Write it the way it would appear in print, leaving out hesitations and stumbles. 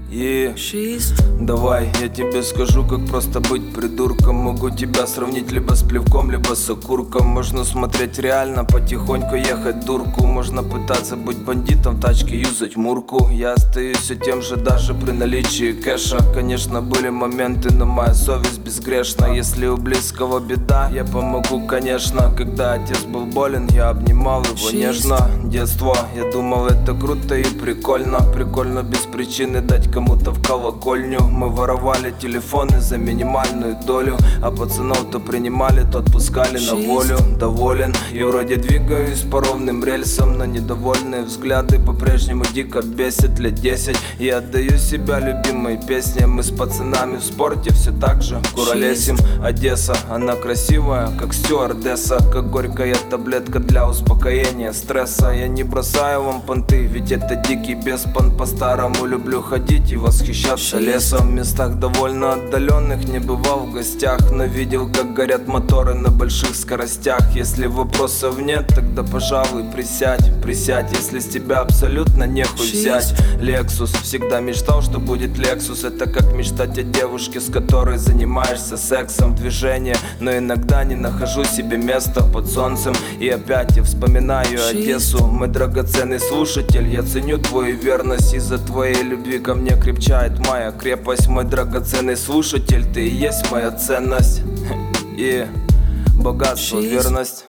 И давай я тебе скажу, как просто быть придурком. Могу тебя сравнить либо с плевком, либо с окурком. Можно смотреть реально, потихоньку ехать дурку. Можно пытаться быть бандитом, в тачке юзать мурку. Я остаюсь все тем же даже при наличии кэша. Конечно, были моменты, но моя совесть безгрешна. Если у близкого беда, я помогу, конечно. Когда отец был болен, я обнимал его нежно. Детство, я думал, это круто и прикольно. Прикольно без причины дать кому-то в колокольню. Мы воровали телефоны за минимальную долю, а пацанов то принимали, то отпускали на волю. Доволен и вроде двигаюсь по ровным рельсам, но недовольные взгляды по-прежнему дико бесят. Лет 10 и отдаю себя любимой песне. Мы с пацанами в спорте все так же куролесим. Одесса, она красивая, как стюардесса, как горькая таблетка для успокоения стресса. Я не бросаю вам понты, ведь это дикий беспон. По-старому люблю ходить и восхищаться лесом. В местах довольно отдаленных не бывал в гостях, но видел, как горят моторы на больших скоростях. Если вопросов нет, тогда пожалуй присядь. Присядь, если с тебя абсолютно нехуй взять. Lexus, всегда мечтал, что будет Lexus. Это как мечтать о девушке, с которой занимаешься сексом. Движение, но иногда не нахожу себе места под солнцем. И опять я вспоминаю Одессу. Мой драгоценный слушатель, я ценю твою верность. Из-за твоей любви ко мне крепчает моя крепость. Мой драгоценный слушатель, ты и есть моя ценность. И богатство, верность.